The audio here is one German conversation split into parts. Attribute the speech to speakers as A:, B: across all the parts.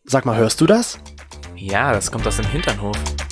A: Sag mal, hörst du das?
B: Ja, das kommt aus dem Hinternhof.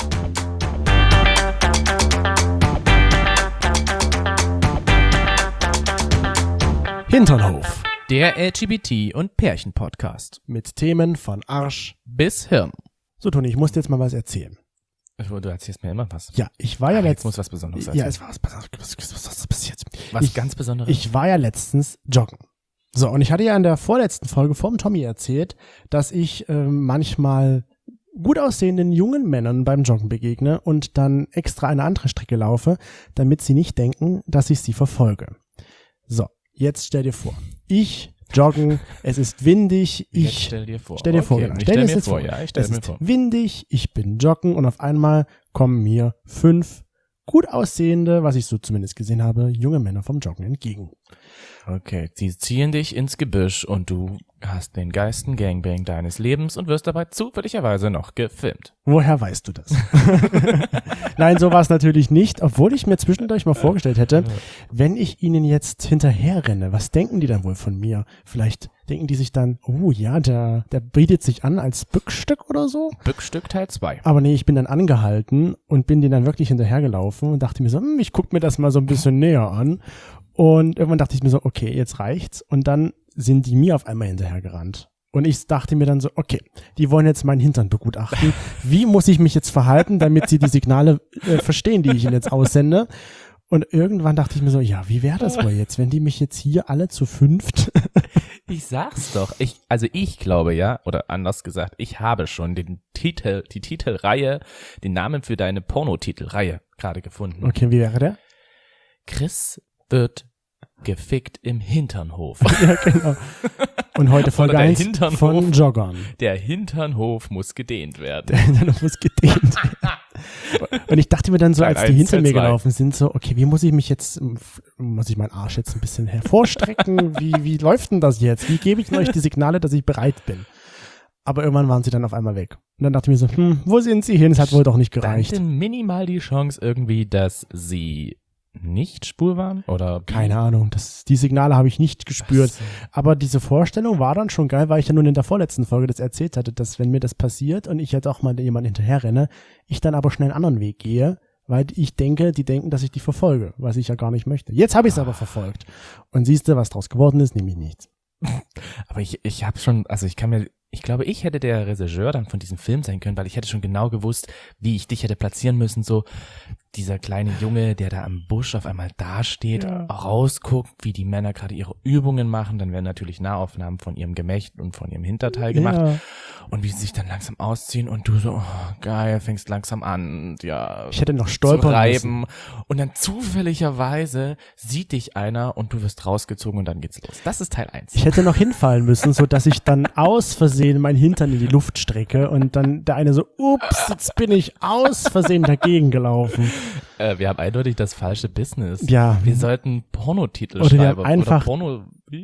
A: Hinternhof.
C: Der LGBT- und Pärchen-Podcast.
A: Mit Themen von Arsch
C: bis Hirn.
A: So, Toni, ich muss dir jetzt mal was erzählen.
B: Du erzählst mir immer was.
A: Ja, ich war ja
B: Jetzt muss was Besonderes sein.
A: Ja, es war was passiert.
B: Was ganz Besonderes?
A: Ich war ja letztens joggen. So, und ich hatte ja in der vorletzten Folge vom Tommy erzählt, dass ich manchmal gut aussehenden jungen Männern beim Joggen begegne und dann extra eine andere Strecke laufe, damit sie nicht denken, dass ich sie verfolge. So, jetzt stell dir vor, ich joggen, es ist windig,
B: stell dir vor.
A: Stell dir vor, genau.
B: Ich stell mir vor.
A: Es ist windig, ich bin joggen und auf einmal kommen mir 5 gut aussehende, was ich so zumindest gesehen habe, junge Männer vom Joggen entgegen.
B: Okay, sie ziehen dich ins Gebüsch und du hast den geilsten Gangbang deines Lebens und wirst dabei zufälligerweise noch gefilmt.
A: Woher weißt du das? Nein, so war es natürlich nicht, obwohl ich mir zwischendurch mal vorgestellt hätte, wenn ich ihnen jetzt hinterher renne, was denken die dann wohl von mir? Vielleicht denken die sich dann, oh ja, der bietet sich an als Bückstück oder so.
B: Bückstück Teil 2.
A: Aber nee, ich bin dann angehalten und bin denen dann wirklich hinterhergelaufen und dachte mir so, ich guck mir das mal so ein bisschen näher an. Und irgendwann dachte ich mir so, okay, jetzt reicht's. Und dann sind die mir auf einmal hinterhergerannt. Und ich dachte mir dann so, okay, die wollen jetzt meinen Hintern begutachten. Wie muss ich mich jetzt verhalten, damit sie die Signale verstehen, die ich ihnen jetzt aussende? Und irgendwann dachte ich mir so, ja, wie wäre das wohl jetzt, wenn die mich jetzt hier alle zu 5?
B: Ich sag's doch. Ich glaube ja, oder anders gesagt, ich habe schon die Titelreihe, den Namen für deine Pornotitelreihe gerade gefunden.
A: Okay, wie wäre der?
B: Chris wird gefickt im Hinternhof.
A: Ja, genau. Und heute Folge 1 von Joggern.
B: Der Hinternhof muss gedehnt werden.
A: Der Hinternhof muss gedehnt werden. Und ich dachte mir dann so, als die hinter mir gelaufen sind, so, okay, wie muss ich meinen Arsch jetzt ein bisschen hervorstrecken? Wie läuft denn das jetzt? Wie gebe ich denn euch die Signale, dass ich bereit bin? Aber irgendwann waren sie dann auf einmal weg. Und dann dachte ich mir so, wo sind sie hin? Es hat wohl doch nicht gereicht.
B: Stand denn minimal die Chance irgendwie, dass sie nicht schwul waren? Oder
A: keine Ahnung, die Signale habe ich nicht gespürt. Aber diese Vorstellung war dann schon geil, weil ich ja nun in der vorletzten Folge das erzählt hatte, dass wenn mir das passiert und ich jetzt auch mal jemanden hinterher renne, ich dann aber schnell einen anderen Weg gehe, weil ich denke, die denken, dass ich die verfolge, was ich ja gar nicht möchte. Jetzt habe ich es aber verfolgt. Und siehst du, was draus geworden ist, nämlich nichts.
B: Aber ich glaube, ich hätte der Regisseur dann von diesem Film sein können, weil ich hätte schon genau gewusst, wie ich dich hätte platzieren müssen, so dieser kleine Junge, der da am Busch auf einmal dasteht, rausguckt, wie die Männer gerade ihre Übungen machen, dann werden natürlich Nahaufnahmen von ihrem Gemächt und von ihrem Hinterteil gemacht und wie sie sich dann langsam ausziehen und du so, oh, geil, fängst langsam an,
A: ich hätte noch stolpern
B: reiben
A: müssen.
B: Und dann zufälligerweise sieht dich einer und du wirst rausgezogen und dann geht's los. Das ist Teil 1.
A: Ich hätte noch hinfallen müssen, so dass ich dann aus Versehen meinen Hintern in die Luft strecke und dann der eine so, ups, jetzt bin ich aus Versehen dagegen gelaufen.
B: Wir haben eindeutig das falsche Business.
A: Ja.
B: Wir sollten Pornotitel
A: oder
B: schreiben.
A: Wir einfach
B: oder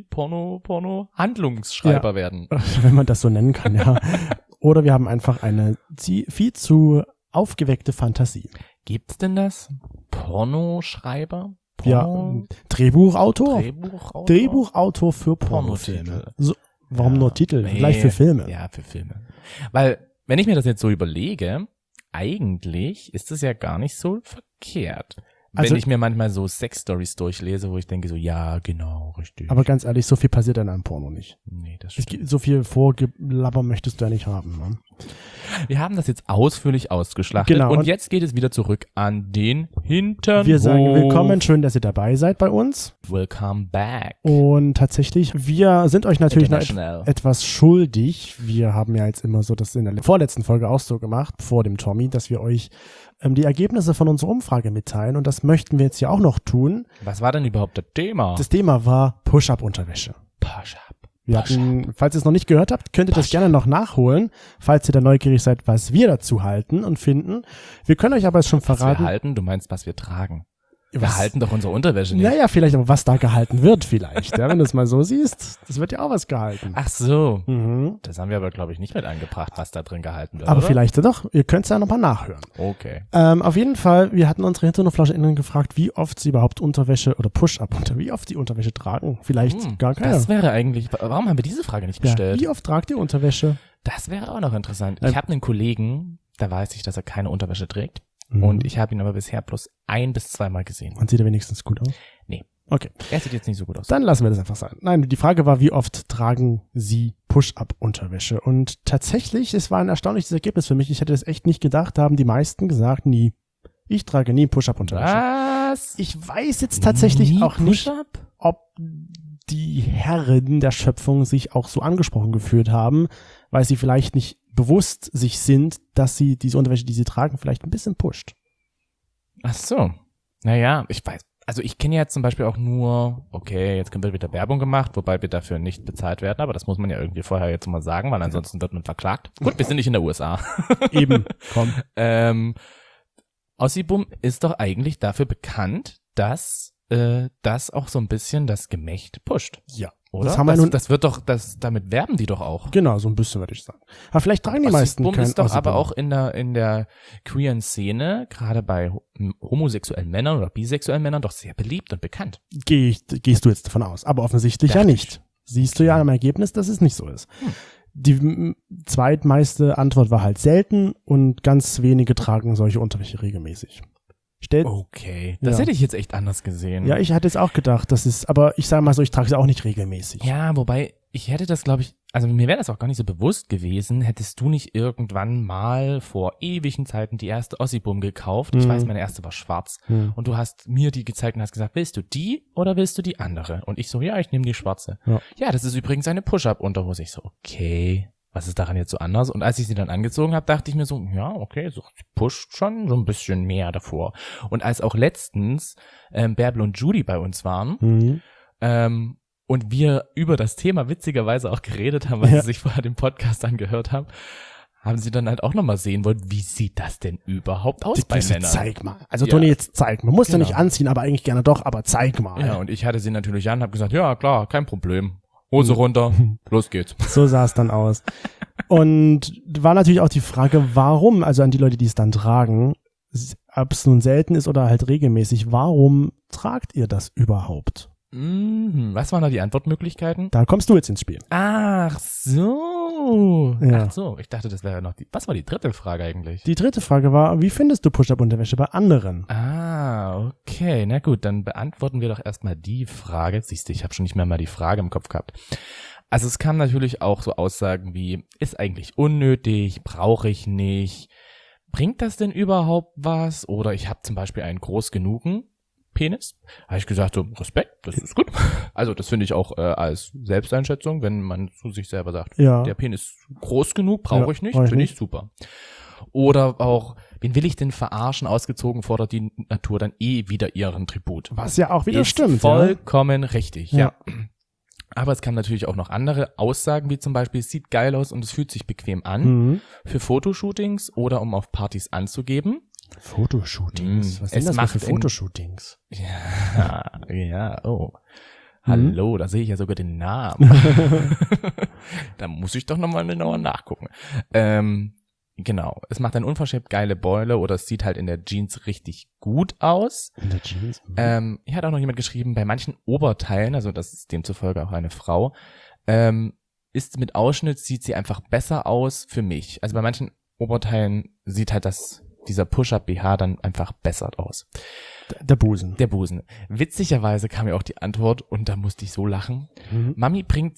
B: Porno-Handlungsschreiber werden.
A: Wenn man das so nennen kann, ja. Oder wir haben einfach eine viel zu aufgeweckte Fantasie.
B: Gibt's denn das? Pornoschreiber?
A: Ja, Drehbuchautor? Drehbuchautor für
B: Pornotitel.
A: Pornofilme. So, warum nur Titel? Gleich für Filme.
B: Ja, für Filme. Weil, wenn ich mir das jetzt so überlege, eigentlich ist es ja gar nicht so verkehrt.
A: Also,
B: wenn ich mir manchmal so Sex-Stories durchlese, wo ich denke so, ja, genau, richtig.
A: Aber ganz ehrlich, so viel passiert in einem Porno nicht.
B: Nee, das stimmt.
A: So viel Vorgelabber möchtest du ja nicht haben. Ne?
B: Wir haben das jetzt ausführlich ausgeschlachtet.
A: Genau.
B: Und jetzt geht es wieder zurück an den Hinternhof.
A: Wir sagen willkommen, schön, dass ihr dabei seid bei uns.
B: Welcome back.
A: Und tatsächlich, wir sind euch natürlich noch etwas schuldig. Wir haben ja jetzt immer so das in der vorletzten Folge auch so gemacht, vor dem Tommy, dass wir euch die Ergebnisse von unserer Umfrage mitteilen. Und das möchten wir jetzt hier auch noch tun.
B: Was war denn überhaupt das Thema?
A: Das Thema war Push-Up-Unterwäsche.
B: Push-Up.
A: Wir hatten, falls ihr es noch nicht gehört habt, könnt ihr das gerne noch nachholen, falls ihr da neugierig seid, was wir dazu halten und finden. Wir können euch aber jetzt schon verraten.
B: Was wir halten? Du meinst, was wir tragen. Wir halten doch unsere Unterwäsche nicht.
A: Naja, vielleicht, aber was da gehalten wird vielleicht, ja, wenn du es mal so siehst, das wird ja auch was gehalten.
B: Ach so. Das haben wir aber, glaube ich, nicht mit eingebracht, was da drin gehalten wird,
A: aber
B: oder?
A: Vielleicht doch, ihr könnt es ja nochmal nachhören.
B: Okay.
A: Auf jeden Fall, wir hatten unsere HinternhoflauscherInnen gefragt, wie oft sie überhaupt Unterwäsche oder Push-Up, wie oft sie Unterwäsche tragen. Vielleicht gar keine.
B: Das wäre eigentlich, warum haben wir diese Frage nicht gestellt?
A: Wie oft tragt ihr Unterwäsche?
B: Das wäre auch noch interessant. Ich habe einen Kollegen, da weiß ich, dass er keine Unterwäsche trägt. Und ich habe ihn aber bisher bloß 1- bis 2-mal gesehen.
A: Und sieht er wenigstens gut aus?
B: Nee.
A: Okay.
B: Er sieht jetzt nicht so gut aus.
A: Dann lassen wir das einfach sein. Nein, die Frage war, wie oft tragen Sie Push-Up-Unterwäsche? Und tatsächlich, es war ein erstaunliches Ergebnis für mich. Ich hätte das echt nicht gedacht, haben die meisten gesagt, nie. Ich trage nie Push-Up-Unterwäsche.
B: Was?
A: Ich weiß jetzt tatsächlich
B: Nie
A: auch nicht,
B: Push-Up?
A: ob die Herren der Schöpfung sich auch so angesprochen gefühlt haben, weil sie vielleicht nicht bewusst sich sind, dass sie diese Unterwäsche, die sie tragen, vielleicht ein bisschen pusht.
B: Ach so. Naja, ich weiß. Also ich kenne ja zum Beispiel auch nur, okay, jetzt wird wieder Werbung gemacht, wobei wir dafür nicht bezahlt werden, aber das muss man ja irgendwie vorher jetzt mal sagen, weil ansonsten wird man verklagt. Gut, wir sind nicht in der USA.
A: Eben, komm.
B: Ossibum ist doch eigentlich dafür bekannt, dass das auch so ein bisschen das Gemächt pusht.
A: Ja.
B: Oder?
A: Das haben wir nun,
B: das wird doch, damit werben die doch auch.
A: genau, so ein bisschen würde ich sagen. Aber vielleicht tragen die meisten
B: Ossibum
A: kein
B: ist doch
A: Ossibum.
B: aber auch in der queeren Szene, gerade bei homosexuellen Männern oder bisexuellen Männern, doch sehr beliebt und bekannt.
A: Gehst du jetzt davon aus. Aber offensichtlich ja nicht. Siehst du ja am Ergebnis, dass es nicht so ist. Die zweitmeiste Antwort war halt selten und ganz wenige tragen solche Unterwäsche regelmäßig.
B: Okay, das
A: Ja.
B: hätte ich jetzt echt anders gesehen.
A: Ja, ich hatte es auch gedacht, das ist, aber ich sage mal so, ich trage sie auch nicht regelmäßig.
B: Ja, wobei, ich hätte das, glaube ich, also mir wäre das auch gar nicht so bewusst gewesen, hättest du nicht irgendwann mal vor ewigen Zeiten die erste Ossibum gekauft. Ich weiß, meine erste war schwarz. Und du hast mir die gezeigt und hast gesagt, willst du die oder willst du die andere? Und ich so, ja, ich nehme die schwarze. Ja, das ist übrigens eine Push-Up-Unterhose. Ich so, okay, was ist daran jetzt so anders? Und als ich sie dann angezogen habe, dachte ich mir so, ja, okay, so pusht schon so ein bisschen mehr davor. Und als auch letztens Bärbel und Judy bei uns waren, und wir über das Thema witzigerweise auch geredet haben, weil sie sich vorher den Podcast angehört haben sie dann halt auch nochmal sehen wollen, wie sieht das denn überhaupt aus bei Männern?
A: Zeig mal. Also Toni, jetzt zeig mal. Musst du nicht anziehen, aber eigentlich gerne doch, aber zeig mal.
B: Ja, und ich hatte sie natürlich an, habe gesagt, ja klar, kein Problem. Hose runter, los geht's.
A: So sah es dann aus. Und war natürlich auch die Frage, warum, also an die Leute, die es dann tragen, ob es nun selten ist oder halt regelmäßig, warum tragt ihr das überhaupt?
B: Was waren da die Antwortmöglichkeiten?
A: Da kommst du jetzt ins Spiel.
B: Ach so.
A: Ja.
B: Ach so, ich dachte, das wäre noch was war die dritte Frage eigentlich?
A: Die dritte Frage war, wie findest du Push-Up-Unterwäsche bei anderen?
B: Okay, na gut, dann beantworten wir doch erstmal die Frage. Siehst du, ich habe schon nicht mehr mal die Frage im Kopf gehabt. Also es kamen natürlich auch so Aussagen wie, ist eigentlich unnötig, brauche ich nicht, bringt das denn überhaupt was? Oder ich habe zum Beispiel einen groß genugen Penis. Habe ich gesagt, so Respekt, das ist gut. Also das finde ich auch als Selbsteinschätzung, wenn man zu sich selber sagt,
A: Ja.
B: der Penis ist groß genug, brauche ich nicht,
A: brauch ich
B: finde
A: nicht.
B: ich super. Oder auch, wen will ich denn verarschen? Ausgezogen fordert die Natur dann wieder ihren Tribut.
A: Was ja auch wieder
B: ist
A: stimmt.
B: vollkommen richtig,
A: Ja.
B: ja. Aber es kamen natürlich auch noch andere Aussagen, wie zum Beispiel, es sieht geil aus und es fühlt sich bequem an für Fotoshootings oder um auf Partys anzugeben.
A: Fotoshootings. Was sind
B: Es
A: das
B: macht
A: für Fotoshootings?
B: Ja, oh. Hallo, da sehe ich ja sogar den Namen. Da muss ich doch nochmal genauer nachgucken. Genau, es macht eine unverschämt geile Beule oder es sieht halt in der Jeans richtig gut aus.
A: In der Jeans?
B: Hier hat auch noch jemand geschrieben, bei manchen Oberteilen, also das ist demzufolge auch eine Frau, ist mit Ausschnitt, sieht sie einfach besser aus für mich. Also bei manchen Oberteilen sieht halt dieser Push-Up-BH dann einfach besser aus.
A: Der Busen.
B: Der Busen. Witzigerweise kam ja auch die Antwort und da musste ich so lachen. Mami bringt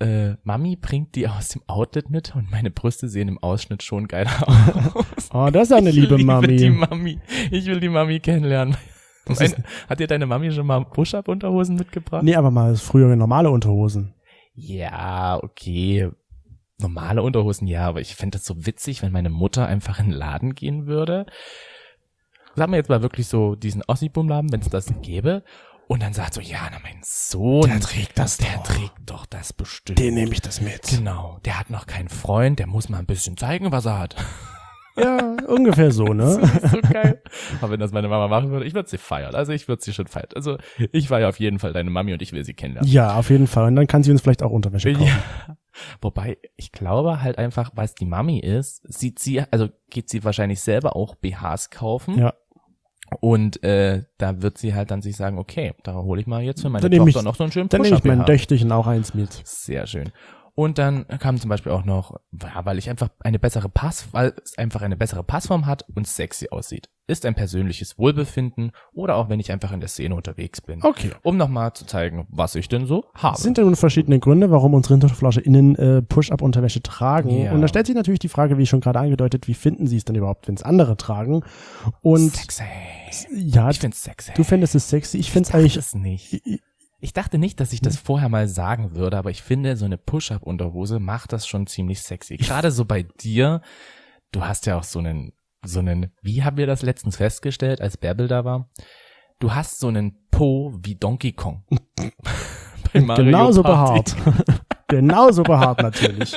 B: die aus dem Outlet mit und meine Brüste sehen im Ausschnitt schon geiler aus.
A: Oh, das ist eine liebe Mami.
B: Die Mami. Ich will die Mami kennenlernen. Hat dir deine Mami schon mal Push-Up-Unterhosen mitgebracht?
A: Nee, aber mal früher normale Unterhosen.
B: Ja, okay. Normale Unterhosen, ja, aber ich fände das so witzig, wenn meine Mutter einfach in den Laden gehen würde. Sagen wir jetzt mal wirklich so diesen Ossibum-Laden, wenn es das gäbe. Und dann sagt so, ja, na mein Sohn,
A: Der trägt das
B: der
A: doch.
B: trägt doch das bestimmt.
A: Den nehme ich das mit.
B: Genau, der hat noch keinen Freund, der muss mal ein bisschen zeigen, was er hat.
A: Ja, ungefähr so, ne?
B: So geil. Aber wenn das meine Mama machen würde, ich würde sie feiern. Also ich würde sie schon feiern. Also ich feiere auf jeden Fall deine Mami und ich will sie kennenlernen.
A: Ja, auf jeden Fall. Und dann kann sie uns vielleicht auch Unterwäsche kaufen.
B: Ja. Wobei, ich glaube halt einfach, weil es die Mami ist, geht sie wahrscheinlich selber auch BHs kaufen.
A: Ja.
B: Und da wird sie halt dann sich sagen, okay, da hole ich mal jetzt für meine
A: Dann nehme
B: Tochter
A: ich-
B: noch so einen schönen
A: Dann nehme ich meinen
B: Push-Up-BH.
A: Döchterchen auch eins mit.
B: Sehr schön. Und dann kam zum Beispiel auch noch, weil es einfach eine bessere Passform hat und sexy aussieht. Ist ein persönliches Wohlbefinden oder auch wenn ich einfach in der Szene unterwegs bin.
A: Okay.
B: Um nochmal zu zeigen, was ich denn so habe.
A: Es sind ja nun verschiedene Gründe, warum unsere HinterflauscherInnen Push-Up-Unterwäsche tragen.
B: Ja.
A: Und da stellt sich natürlich die Frage, wie schon gerade angedeutet, wie finden sie es denn überhaupt, wenn es andere tragen? Und
B: sexy.
A: ja,
B: Ich find's sexy.
A: du findest es sexy. Ich finde es
B: dachte
A: eigentlich.
B: es nicht. Ich dachte nicht, dass ich das vorher mal sagen würde, aber ich finde, so eine Push-Up-Unterhose macht das schon ziemlich sexy. Gerade so bei dir, du hast ja auch so einen, wie haben wir das letztens festgestellt, als Bärbel da war? Du hast so einen Po wie Donkey Kong. Bei Mario
A: Genauso
B: Party.
A: behaart. Genauso behaart natürlich.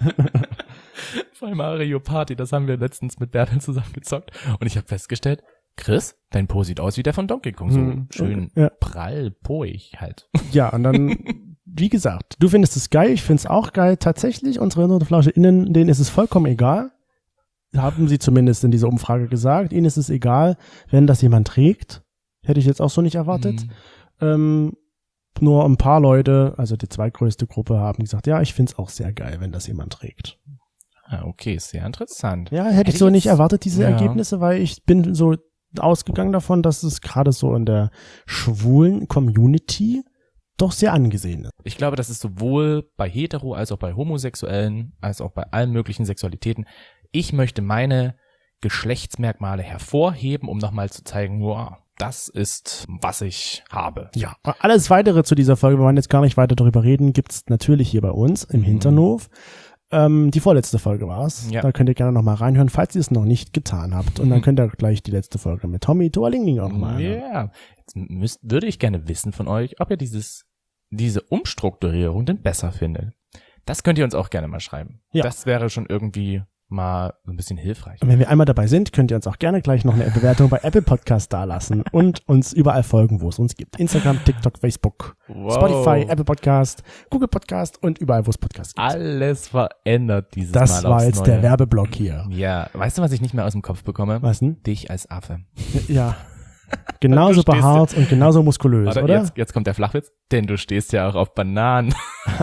B: Bei Mario Party, das haben wir letztens mit Bärbel zusammen gezockt. Und ich habe festgestellt, Chris, dein Po sieht aus wie der von Donkey Kong. So schön
A: ja.
B: prall poig halt.
A: Ja, und dann, wie gesagt, du findest es geil, ich finde es auch geil. Tatsächlich, unsere HinterflauscherInnen, denen ist es vollkommen egal. Haben sie zumindest in dieser Umfrage gesagt. Ihnen ist es egal, wenn das jemand trägt. Hätte ich jetzt auch so nicht erwartet. Nur ein paar Leute, also die zweitgrößte Gruppe, haben gesagt, ja, ich finde es auch sehr geil, wenn das jemand trägt.
B: Ah, okay, sehr interessant.
A: Ja, hätte ich so nicht
B: jetzt-
A: erwartet, diese
B: Ja.
A: Ergebnisse, weil ich bin so ausgegangen davon, dass es gerade so in der schwulen Community doch sehr angesehen ist.
B: Ich glaube, das ist sowohl bei Hetero als auch bei Homosexuellen, als auch bei allen möglichen Sexualitäten. Ich möchte meine Geschlechtsmerkmale hervorheben, um nochmal zu zeigen, wow, das ist, was ich habe.
A: Ja, alles weitere zu dieser Folge, wir wollen jetzt gar nicht weiter darüber reden, gibt's natürlich hier bei uns im Hinternhof. Die vorletzte Folge war's.
B: Ja.
A: Da könnt ihr gerne nochmal reinhören, falls ihr es noch nicht getan habt. Und dann könnt ihr gleich die letzte Folge mit Tommy Toalingling auch nochmal anhören.
B: Ja, jetzt würde ich gerne wissen von euch, ob ihr diese Umstrukturierung denn besser findet. Das könnt ihr uns auch gerne mal schreiben.
A: Ja.
B: Das wäre schon irgendwie mal ein bisschen hilfreich.
A: Und wenn wir einmal dabei sind, könnt ihr uns auch gerne gleich noch eine Bewertung bei Apple Podcast dalassen und uns überall folgen, wo es uns gibt. Instagram, TikTok, Facebook,
B: Wow.
A: Spotify, Apple Podcast, Google Podcast und überall, wo es Podcasts gibt.
B: Alles verändert dieses
A: Das
B: Mal
A: war
B: aufs
A: jetzt
B: Neue.
A: der Werbeblock hier.
B: Ja, weißt du, was ich nicht mehr aus dem Kopf bekomme?
A: Was denn?
B: Dich als Affe.
A: Ja. Genauso
B: Du stehst-
A: behaart und genauso muskulös,
B: Warte,
A: oder?
B: Jetzt kommt der Flachwitz, denn du stehst ja auch auf Bananen.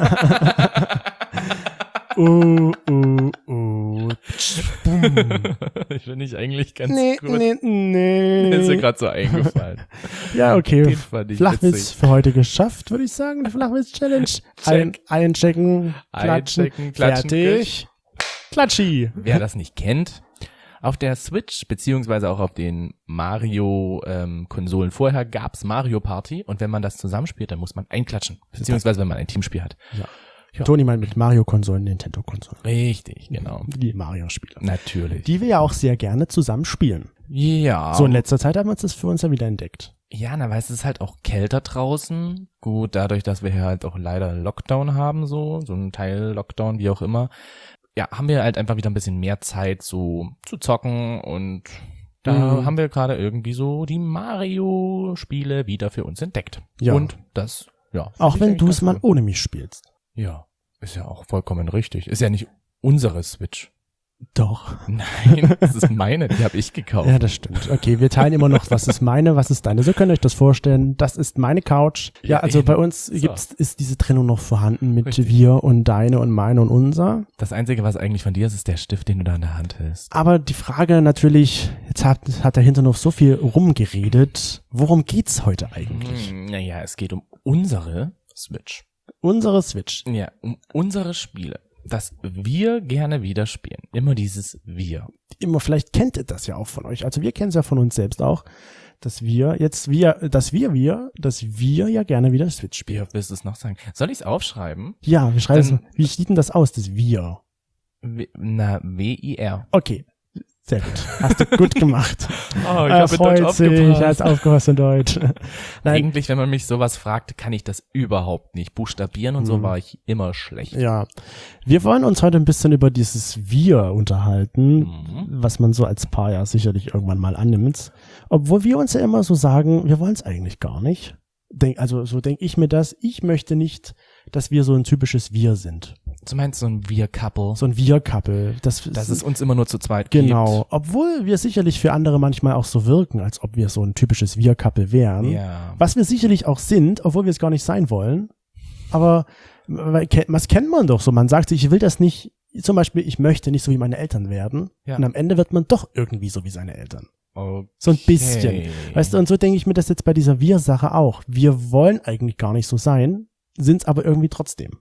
B: Finde ich eigentlich ganz gut.
A: nee.
B: Ist mir gerade so eingefallen.
A: Ja, okay.
B: Den fand ich
A: Flachwitz
B: witzig.
A: für heute geschafft, würde ich sagen. Die Flachwitz-Challenge. Einchecken, klatschen,
B: Einchecken, klatschen,
A: fertig. Klatschi.
B: Wer das nicht kennt, auf der Switch beziehungsweise auch auf den Mario-Konsolen vorher gab's Mario Party und wenn man das zusammenspielt, dann muss man einklatschen, beziehungsweise wenn man ein Teamspiel hat. Ja.
A: Toni meint mit Mario-Konsolen, Nintendo-Konsolen.
B: Richtig, genau.
A: Die Mario-Spiele.
B: Natürlich.
A: Die wir ja auch sehr gerne zusammen spielen.
B: Ja.
A: So in letzter Zeit haben wir uns das für uns ja wieder entdeckt.
B: Ja, na, weißt du, es ist halt auch kälter draußen. Gut, dadurch, dass wir hier halt auch leider Lockdown haben, so ein Teil Lockdown, wie auch immer. Ja, haben wir halt einfach wieder ein bisschen mehr Zeit so zu zocken und da haben wir gerade irgendwie so die Mario-Spiele wieder für uns entdeckt.
A: Ja.
B: Und das, ja.
A: Auch wenn du es mal
B: mal
A: ohne mich spielst.
B: Ja, ist ja auch vollkommen richtig. Ist ja nicht unsere Switch.
A: Doch.
B: Nein, das ist meine, die habe ich gekauft.
A: Ja, das stimmt. Okay, wir teilen immer noch, was ist meine, was ist deine. So könnt ihr euch das vorstellen. Das ist meine Couch. Ja, also bei uns ist diese Trennung noch vorhanden mit
B: Richtig.
A: wir und deine und meine und unser.
B: Das Einzige, was eigentlich von dir ist, ist der Stift, den du da in der Hand hältst.
A: Aber die Frage natürlich, jetzt hat der Hinternhof so viel rumgeredet. Worum geht's heute eigentlich?
B: Naja, es geht um unsere Switch.
A: Unsere Switch.
B: Ja, um unsere Spiele, das wir gerne wieder spielen. Immer dieses Wir.
A: Immer, vielleicht kennt ihr das ja auch von euch. Also wir kennen es ja von uns selbst auch, dass wir ja gerne wieder Switch spielen.
B: Wie willst du es noch sagen? Soll ich es aufschreiben?
A: Ja, wir schreiben es.
B: Dann-
A: Wie sieht denn das aus, das wir?
B: W-I-R.
A: Okay. Sehr gut. Hast du gut gemacht.
B: Oh,
A: Er freut sich, er hat aufgepasst in Deutsch. Nein,
B: Eigentlich, wenn man mich sowas fragt, kann ich das überhaupt nicht buchstabieren und so war ich immer schlecht.
A: ja. Wir wollen uns heute ein bisschen über dieses Wir unterhalten,
B: Mhm.
A: was man so als Paar ja sicherlich irgendwann mal annimmt. Obwohl wir uns ja immer so sagen, wir wollen es eigentlich gar nicht. So denke ich mir das. Ich möchte nicht, dass wir so ein typisches Wir sind.
B: Du meinst so ein Wir-Couple,
A: So ein Wir-Couple.
B: dass es uns immer nur zu zweit gibt.
A: Genau. Obwohl wir sicherlich für andere manchmal auch so wirken, als ob wir so ein typisches Wir-Couple wären.
B: Ja.
A: Was wir sicherlich auch sind, obwohl wir es gar nicht sein wollen. Aber Was kennt man doch so? Man sagt sich, ich will das nicht, zum Beispiel, ich möchte nicht so wie meine Eltern werden.
B: Ja.
A: Und am Ende wird man doch irgendwie so wie seine Eltern.
B: Okay.
A: So ein bisschen. Weißt du, und so denke ich mir das jetzt bei dieser Wir-Sache auch. Wir wollen eigentlich gar nicht so sein, sind es aber irgendwie trotzdem.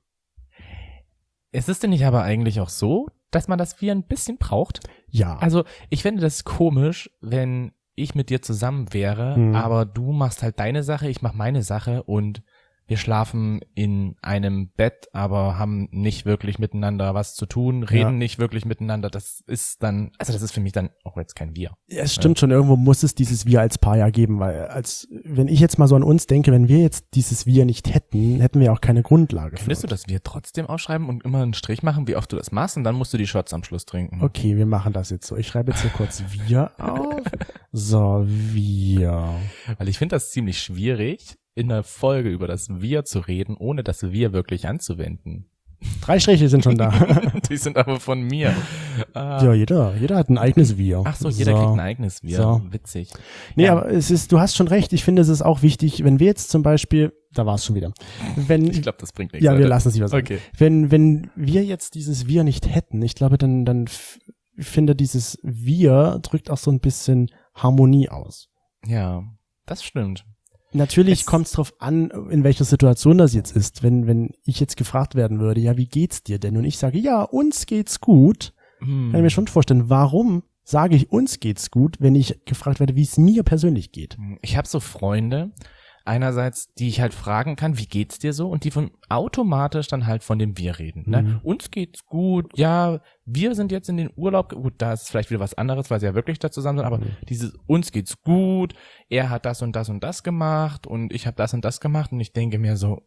B: Ist es denn nicht aber eigentlich auch so, dass man das Wir ein bisschen braucht?
A: Ja.
B: Also ich fände das komisch, wenn ich mit dir zusammen wäre, aber du machst halt deine Sache, ich mach meine Sache und wir schlafen in einem Bett, aber haben nicht wirklich miteinander was zu tun, reden nicht wirklich miteinander. Das ist dann, also das ist für mich dann auch jetzt kein Wir.
A: Ja, es stimmt schon, irgendwo muss es dieses Wir als Paar ja geben, weil wenn ich jetzt mal so an uns denke, wenn wir jetzt dieses Wir nicht hätten, hätten wir auch keine Grundlage.
B: Findest du, dass wir trotzdem aufschreiben und immer einen Strich machen, wie oft du das machst und dann musst du die Shots am Schluss trinken?
A: Okay, wir machen das jetzt so. Ich schreibe jetzt hier kurz Wir auf. So, Wir.
B: Weil ich finde das ziemlich schwierig, in der Folge über das Wir zu reden, ohne das Wir wirklich anzuwenden.
A: 3 Striche sind schon da.
B: Die sind aber von mir.
A: Ja, jeder hat ein eigenes Wir.
B: Ach so, jeder kriegt ein eigenes Wir.
A: So.
B: Witzig.
A: Nee,
B: Ja.
A: aber du hast schon recht. Ich finde, es ist auch wichtig, wenn wir jetzt zum Beispiel, da war es schon wieder.
B: Ich glaube, das bringt nichts.
A: Ja, wir
B: Alter.
A: lassen es lieber sagen.
B: Okay.
A: Wenn wir jetzt dieses Wir nicht hätten, ich glaube, dann finde dieses Wir drückt auch so ein bisschen Harmonie aus.
B: Ja, das stimmt.
A: Natürlich kommt es drauf an, in welcher Situation das jetzt ist. Wenn ich jetzt gefragt werden würde, ja, wie geht's dir denn? Und ich sage, ja, uns geht's gut, kann ich mir schon vorstellen, warum sage ich, uns geht's gut, wenn ich gefragt werde, wie es mir persönlich geht.
B: Ich habe so Freunde, einerseits, die ich halt fragen kann, wie geht's dir so? Und die von automatisch dann halt von dem Wir reden. Ne? Uns geht's gut, ja, wir sind jetzt in den Urlaub, gut, da ist vielleicht wieder was anderes, weil sie ja wirklich da zusammen sind, aber dieses uns geht's gut, er hat das und das gemacht und ich habe das und das gemacht und ich denke mir so,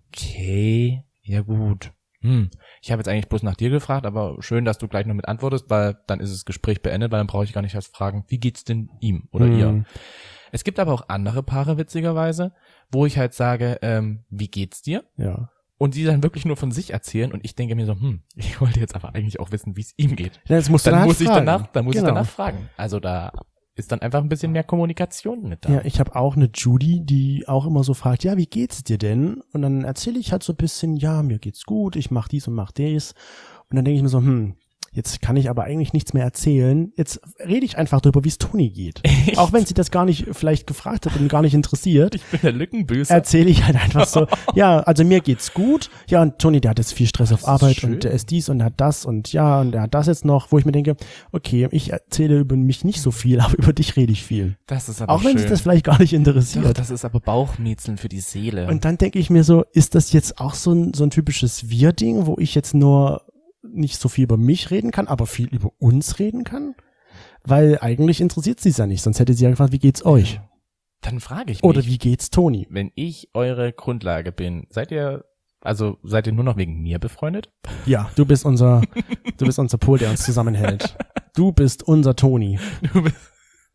B: okay, ja gut. Ich habe jetzt eigentlich bloß nach dir gefragt, aber schön, dass du gleich noch mit antwortest, weil dann ist das Gespräch beendet, weil dann brauche ich gar nicht erst fragen, wie geht's denn ihm oder ihr? Es gibt aber auch andere Paare, witzigerweise, wo ich halt sage, wie geht's dir?
A: Ja.
B: Und die dann wirklich nur von sich erzählen und ich denke mir so, ich wollte jetzt aber eigentlich auch wissen, wie es ihm geht.
A: Ja, jetzt musst du
B: Dann
A: halt
B: muss ich
A: fragen.
B: ich
A: Genau.
B: danach fragen. Also da ist dann einfach ein bisschen mehr Kommunikation mit da.
A: Ja, ich habe auch eine Judy, die auch immer so fragt, ja, wie geht's dir denn? Und dann erzähle ich halt so ein bisschen, ja, mir geht's gut, ich mach dies und mach das. Und dann denke ich mir so, jetzt kann ich aber eigentlich nichts mehr erzählen. Jetzt rede ich einfach darüber, wie es Toni geht.
B: Echt?
A: Auch wenn sie das gar nicht vielleicht gefragt hat und gar nicht interessiert,
B: Ich bin der Lückenbüßer.
A: erzähle ich halt einfach so, ja, also mir geht's gut. Ja, und Toni, der hat jetzt viel Stress auf
B: ist
A: Arbeit
B: schön.
A: und der ist dies und der hat das und ja, und der hat das jetzt noch, wo ich mir denke, okay, ich erzähle über mich nicht so viel, aber über dich rede ich viel.
B: Das ist aber
A: Auch wenn
B: schön.
A: sich das vielleicht gar nicht
B: Doch,
A: interessiert.
B: das ist aber Bauchmäzeln für die Seele.
A: Und dann denke ich mir so, ist das jetzt auch so ein typisches Wir-Ding, wo ich jetzt nur nicht so viel über mich reden kann, aber viel über uns reden kann? Weil eigentlich interessiert sie es ja nicht, sonst hätte sie ja gefragt, wie geht's euch?
B: Dann frage ich mich,
A: Oder wie geht's Toni?
B: wenn ich eure Grundlage bin, seid ihr nur noch wegen mir befreundet?
A: Ja, du bist unser Pol, der uns zusammenhält. Du bist unser Toni.
B: Du bist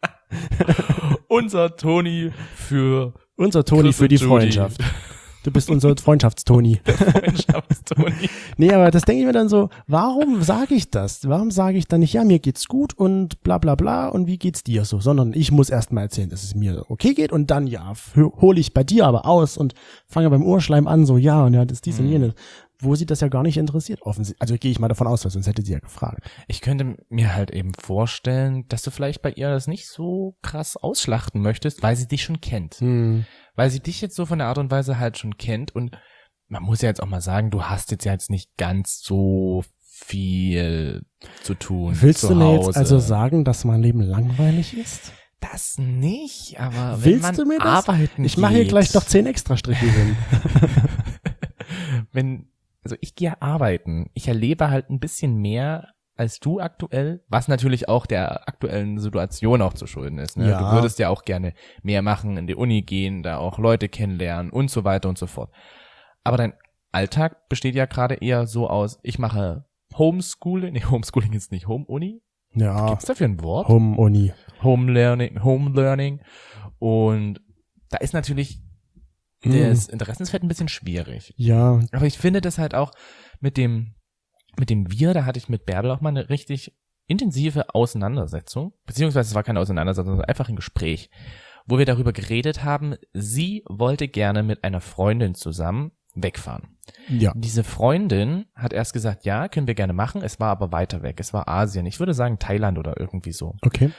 B: unser Toni für
A: Unser Toni
B: Chris
A: für
B: und
A: die
B: Judy.
A: Freundschaft. Du bist unser Freundschaftstoni.
B: Freundschaftstoni.
A: Nee, aber das denke ich mir dann so, warum sage ich das? Warum sage ich dann nicht, ja, mir geht's gut und bla bla bla und wie geht's dir so? Sondern ich muss erst mal erzählen, dass es mir okay geht und dann, ja, hole ich bei dir aber aus und fange beim Urschleim an, so, ja, und ja, das ist dies und jenes. Wo sie das ja gar nicht interessiert, offensichtlich. Also gehe ich mal davon aus, weil sonst hätte sie ja gefragt.
B: Ich könnte mir halt eben vorstellen, dass du vielleicht bei ihr das nicht so krass ausschlachten möchtest, weil sie dich schon kennt. Weil sie dich jetzt so von der Art und Weise halt schon kennt und man muss ja jetzt auch mal sagen, du hast jetzt ja jetzt nicht ganz so viel zu tun.
A: Willst
B: zu
A: du mir
B: Hause.
A: jetzt also sagen, dass mein Leben langweilig ist?
B: Das nicht, aber wenn
A: Willst
B: man
A: du mir das?
B: arbeiten
A: Ich mache hier
B: geht,
A: gleich noch 10 extra Striche hin.
B: Also ich gehe arbeiten. Ich erlebe halt ein bisschen mehr als du aktuell, was natürlich auch der aktuellen Situation auch zu schulden ist. Ne?
A: Ja.
B: Du würdest ja auch gerne mehr machen, in die Uni gehen, da auch Leute kennenlernen und so weiter und so fort. Aber dein Alltag besteht ja gerade eher so aus, ich mache Homeschooling, nee, Homeschooling ist nicht Home-Uni.
A: Ja,
B: Gibt's dafür ein Wort?
A: Home-Uni.
B: Home Learning. Und da ist natürlich das Interessensfeld ein bisschen schwierig.
A: Ja,
B: Aber ich finde das halt auch mit dem Wir, da hatte ich mit Bärbel auch mal eine richtig intensive Auseinandersetzung, beziehungsweise es war keine Auseinandersetzung, sondern einfach ein Gespräch, wo wir darüber geredet haben, sie wollte gerne mit einer Freundin zusammen wegfahren.
A: Ja.
B: Diese Freundin hat erst gesagt, ja, können wir gerne machen. Es war aber weiter weg. Es war Asien. Ich würde sagen Thailand oder irgendwie so.
A: Okay.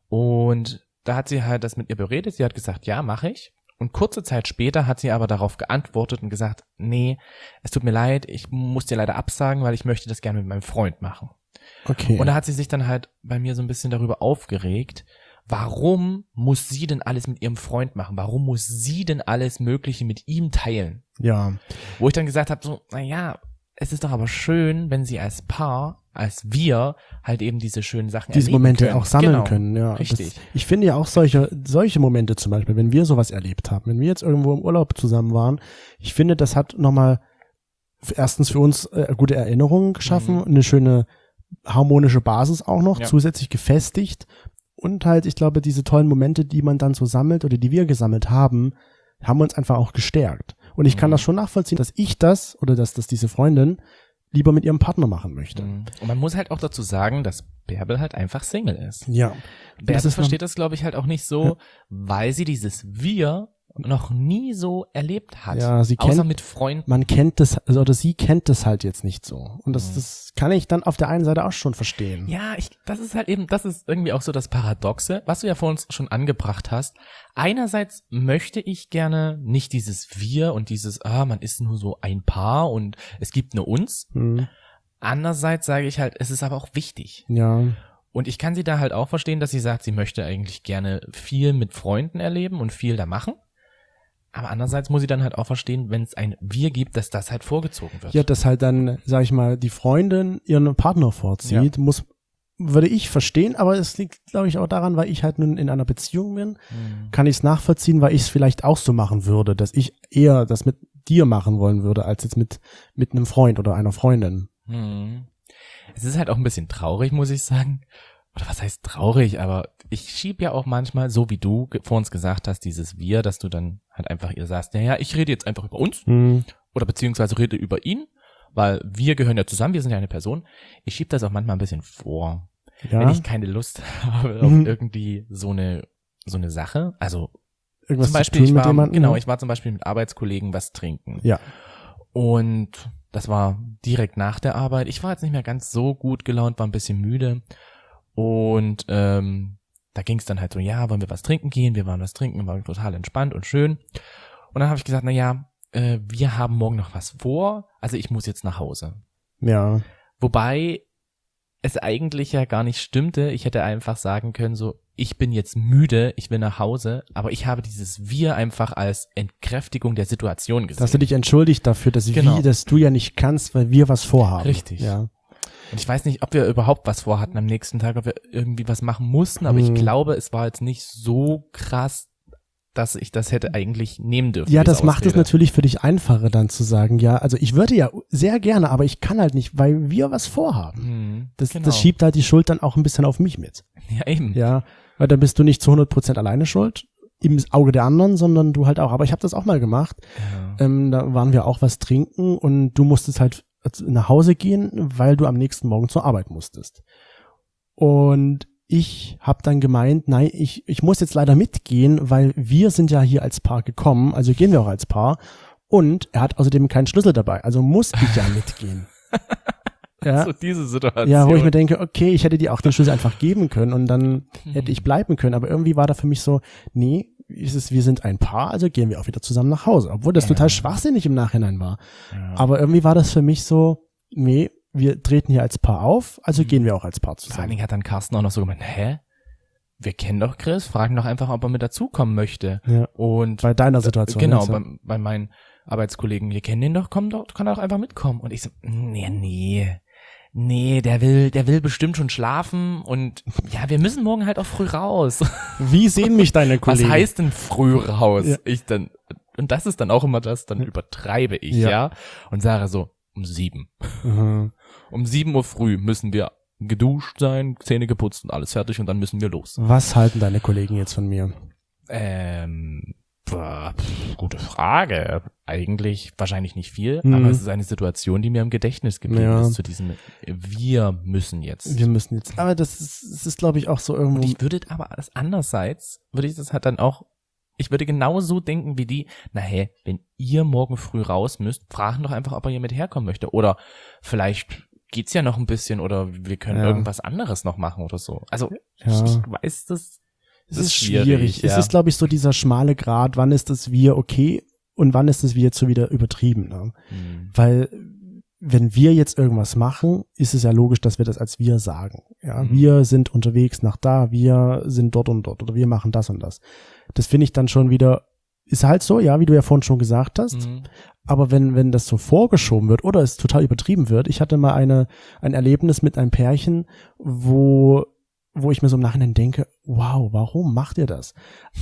B: Und da hat sie halt das mit ihr beredet. Sie hat gesagt, ja, mache ich. Und kurze Zeit später hat sie aber darauf geantwortet und gesagt, nee, es tut mir leid, ich muss dir leider absagen, weil ich möchte das gerne mit meinem Freund machen.
A: Okay.
B: Und da hat sie sich dann halt bei mir so ein bisschen darüber aufgeregt, warum muss sie denn alles mit ihrem Freund machen? Warum muss sie denn alles Mögliche mit ihm teilen?
A: Ja.
B: Wo ich dann gesagt habe, so, naja, es ist doch aber schön, wenn sie als Paar, als wir, halt eben diese schönen Sachen
A: Diese
B: erleben
A: Momente
B: können.
A: auch sammeln
B: Genau,
A: können, ja.
B: richtig.
A: Ich finde ja auch solche Momente zum Beispiel, wenn wir sowas erlebt haben, wenn wir jetzt irgendwo im Urlaub zusammen waren, ich finde, das hat nochmal erstens für uns gute Erinnerungen geschaffen, eine schöne harmonische Basis auch noch, zusätzlich gefestigt und halt, ich glaube, diese tollen Momente, die man dann so sammelt oder die wir gesammelt haben, haben uns einfach auch gestärkt. Und ich kann das schon nachvollziehen, dass ich das oder dass diese Freundin lieber mit ihrem Partner machen möchte.
B: Und man muss halt auch dazu sagen, dass Bärbel halt einfach Single ist.
A: Ja.
B: Bärbel versteht das, glaube ich, halt auch nicht so, weil sie dieses Wir noch nie so erlebt hat.
A: Ja, sie
B: außer
A: kennt,
B: mit Freunden.
A: man kennt das, also, oder sie kennt das halt jetzt nicht so. Und das kann ich dann auf der einen Seite auch schon verstehen.
B: Ja, das ist halt eben, das ist irgendwie auch so das Paradoxe, was du ja vor uns schon angebracht hast. Einerseits möchte ich gerne nicht dieses Wir und dieses, man ist nur so ein Paar und es gibt nur uns. Andererseits sage ich halt, es ist aber auch wichtig.
A: Ja.
B: Und ich kann sie da halt auch verstehen, dass sie sagt, sie möchte eigentlich gerne viel mit Freunden erleben und viel da machen. Aber andererseits muss sie dann halt auch verstehen, wenn es ein Wir gibt, dass das halt vorgezogen wird.
A: Ja, dass halt dann, sag ich mal, die Freundin ihren Partner vorzieht, würde ich verstehen, aber es liegt, glaube ich, auch daran, weil ich halt nun in einer Beziehung bin, kann ich es nachvollziehen, weil ich es vielleicht auch so machen würde, dass ich eher das mit dir machen wollen würde, als jetzt mit einem Freund oder einer Freundin.
B: Es ist halt auch ein bisschen traurig, muss ich sagen. Oder was heißt traurig, aber ich schieb ja auch manchmal, so wie du vor uns gesagt hast, dieses Wir, dass du dann halt einfach ihr sagst, naja, ich rede jetzt einfach über uns oder beziehungsweise rede über ihn, weil wir gehören ja zusammen, wir sind ja eine Person. Ich schieb das auch manchmal ein bisschen vor, wenn ich keine Lust habe auf irgendwie so eine Sache. Also
A: irgendwas
B: zum Beispiel,
A: zu tun mit jemandem,
B: ich war zum Beispiel mit Arbeitskollegen was trinken.
A: Ja.
B: Und das war direkt nach der Arbeit. Ich war jetzt nicht mehr ganz so gut gelaunt, war ein bisschen müde. Und da ging es dann halt so, ja, wollen wir was trinken gehen? Wir waren was trinken, war total entspannt und schön. Und dann habe ich gesagt, naja, wir haben morgen noch was vor, also ich muss jetzt nach Hause.
A: Ja.
B: Wobei es eigentlich ja gar nicht stimmte. Ich hätte einfach sagen können, so, ich bin jetzt müde, ich will nach Hause, aber ich habe dieses Wir einfach als Entkräftigung der Situation gesehen.
A: Dass du dich entschuldigt dafür, dass dass du ja nicht kannst, weil wir was vorhaben.
B: Richtig.
A: Ja.
B: Und ich weiß nicht, ob wir überhaupt was vorhatten am nächsten Tag, ob wir irgendwie was machen mussten, aber ich glaube, es war jetzt nicht so krass, dass ich das hätte eigentlich nehmen dürfen.
A: Ja, das macht es natürlich für dich einfacher dann zu sagen, ja, also ich würde ja sehr gerne, aber ich kann halt nicht, weil wir was vorhaben. Das schiebt halt die Schuld dann auch ein bisschen auf mich mit.
B: Ja, eben.
A: Ja, weil dann bist du nicht zu 100% alleine schuld, im Auge der anderen, sondern du halt auch. Aber ich habe das auch mal gemacht. Ja. Da waren wir auch was trinken und du musstest halt nach Hause gehen, weil du am nächsten Morgen zur Arbeit musstest. Und ich habe dann gemeint, nein, ich muss jetzt leider mitgehen, weil wir sind ja hier als Paar gekommen, also gehen wir auch als Paar. Und er hat außerdem keinen Schlüssel dabei, also muss ich ja mitgehen. Ja.
B: So diese Situation.
A: Ja, wo ich mir denke, okay, ich hätte dir auch den Schlüssel einfach geben können und dann hätte ich bleiben können. Aber irgendwie war da für mich so, nee, wir sind ein Paar, also gehen wir auch wieder zusammen nach Hause. Obwohl das total schwachsinnig im Nachhinein war. Ja. Aber irgendwie war das für mich so, nee, wir treten hier als Paar auf, also gehen wir auch als Paar zusammen.
B: Vor allen Dingen hat dann Carsten auch noch so gemeint, wir kennen doch Chris, fragen doch einfach, ob er mit dazukommen möchte.
A: Ja.
B: Und
A: bei deiner Situation.
B: Genau, bei meinen Arbeitskollegen, wir kennen den doch, kann doch einfach mitkommen. Und ich so, nee, der will bestimmt schon schlafen und ja, wir müssen morgen halt auch früh raus.
A: Wie sehen mich deine Kollegen?
B: Was heißt denn früh raus?
A: Ja.
B: Und das ist dann auch immer das, dann übertreibe ich, ja, und sage so, um 7.
A: Mhm.
B: Um 7 Uhr früh müssen wir geduscht sein, Zähne geputzt und alles fertig und dann müssen wir los.
A: Was halten deine Kollegen jetzt von mir?
B: Gute Frage. Eigentlich wahrscheinlich nicht viel, aber es ist eine Situation, die mir im Gedächtnis geblieben ist zu diesem Wir müssen jetzt.
A: Aber das ist glaube ich auch so irgendwo.
B: Und ich würde aber andererseits, würde ich das halt dann auch Ich würde genauso denken wie die, na hey, wenn ihr morgen früh raus müsst, fragen doch einfach, ob er hier mit herkommen möchte. Oder vielleicht geht's ja noch ein bisschen oder wir können irgendwas anderes noch machen oder so. Also ich weiß, das ist schwierig.
A: Es ist, glaube ich, so dieser schmale Grat, wann ist das wir okay und wann ist das wir jetzt so wieder übertrieben. Ne? Weil wenn wir jetzt irgendwas machen, ist es ja logisch, dass wir das als wir sagen. Ja, wir sind unterwegs nach da, wir sind dort und dort oder wir machen das und das. Das finde ich dann schon wieder, ist halt so, ja, wie du ja vorhin schon gesagt hast. Aber wenn das so vorgeschoben wird oder es total übertrieben wird, ich hatte mal ein Erlebnis mit einem Pärchen, wo ich mir so im Nachhinein denke, wow, warum macht ihr das?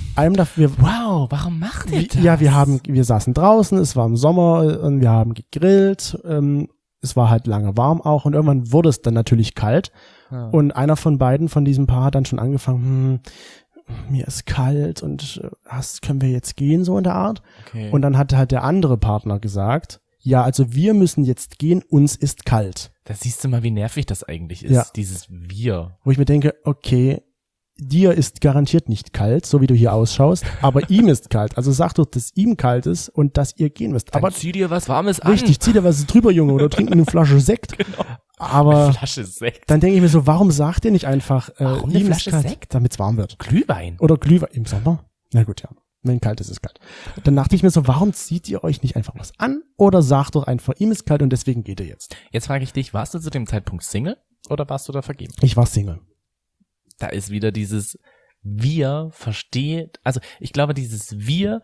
B: Warum macht ihr das?
A: Ja, wir saßen draußen, es war im Sommer und wir haben gegrillt, es war halt lange warm auch und irgendwann wurde es dann natürlich kalt und einer von beiden von diesem Paar hat dann schon angefangen, mir ist kalt und können wir jetzt gehen, so in der Art.
B: Okay.
A: Und dann hat halt der andere Partner gesagt, ja, also wir müssen jetzt gehen, uns ist kalt.
B: Da siehst du mal, wie nervig das eigentlich ist, dieses Wir.
A: Wo ich mir denke, okay, dir ist garantiert nicht kalt, so wie du hier ausschaust, aber ihm ist kalt. Also sag doch, dass ihm kalt ist und dass ihr gehen müsst.
B: Dann
A: aber
B: zieh dir was Warmes an.
A: Richtig, zieh dir was drüber, Junge, oder trink eine Flasche Sekt.
B: Genau.
A: Aber
B: eine Flasche Sekt.
A: Dann denke ich mir so, warum sagt ihr nicht einfach,
B: warum eine
A: ihm
B: Flasche
A: ist kalt,
B: Sekt?
A: damit es warm wird?
B: Glühwein.
A: Oder Glühwein im Sommer? Na gut, ja. Wenn kalt ist, ist kalt. Dann dachte ich mir so, warum zieht ihr euch nicht einfach was an? Oder sagt doch einfach, ihm ist kalt und deswegen geht er jetzt.
B: Jetzt frage ich dich, warst du zu dem Zeitpunkt Single oder warst du da vergeben?
A: Ich war Single.
B: Da ist wieder dieses Wir versteht, also ich glaube, dieses Wir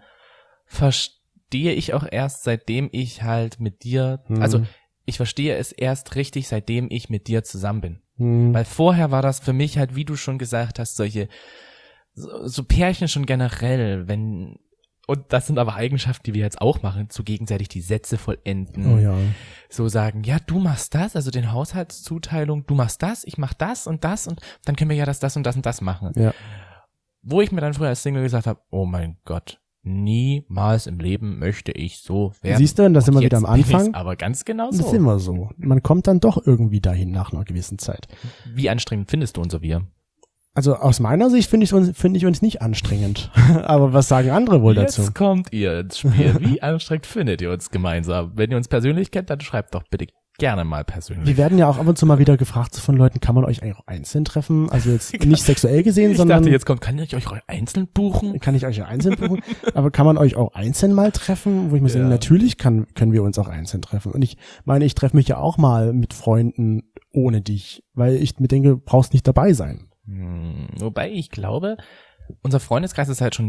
B: verstehe ich auch erst, seitdem ich halt mit dir, also ich verstehe es erst richtig, seitdem ich mit dir zusammen bin. Weil vorher war das für mich halt, wie du schon gesagt hast, solche so Pärchen schon generell, und das sind aber Eigenschaften, die wir jetzt auch machen, so gegenseitig die Sätze vollenden.
A: Oh ja.
B: So sagen, ja, du machst das, also den Haushaltszuteilung, du machst das, ich mach das und dann können wir ja das und das machen.
A: Ja.
B: Wo ich mir dann früher als Single gesagt habe, oh mein Gott, niemals im Leben möchte ich so werden.
A: Siehst du, das sind wir wieder am
B: Jetzt bin ich's
A: Anfang.
B: aber ganz genau
A: Das ist
B: so.
A: immer so. Man kommt dann doch irgendwie dahin nach einer gewissen Zeit.
B: Wie anstrengend findest du unser Wir?
A: Also aus meiner Sicht finde ich uns nicht anstrengend. Aber was sagen andere wohl dazu?
B: Jetzt kommt ihr ins Spiel. Wie anstrengend findet ihr uns gemeinsam? Wenn ihr uns persönlich kennt, dann schreibt doch bitte gerne mal persönlich.
A: Wir werden ja auch ab und zu mal wieder gefragt von Leuten, kann man euch eigentlich auch einzeln treffen? Also jetzt nicht sexuell gesehen, sondern...
B: Ich dachte, jetzt kommt, kann ich euch einzeln buchen?
A: Kann ich euch ja einzeln buchen? Aber kann man euch auch einzeln mal treffen? Wo ich mir sage, natürlich können wir uns auch einzeln treffen. Und ich meine, ich treffe mich ja auch mal mit Freunden ohne dich, weil ich mir denke, du brauchst nicht dabei sein.
B: Wobei ich glaube, unser Freundeskreis ist halt schon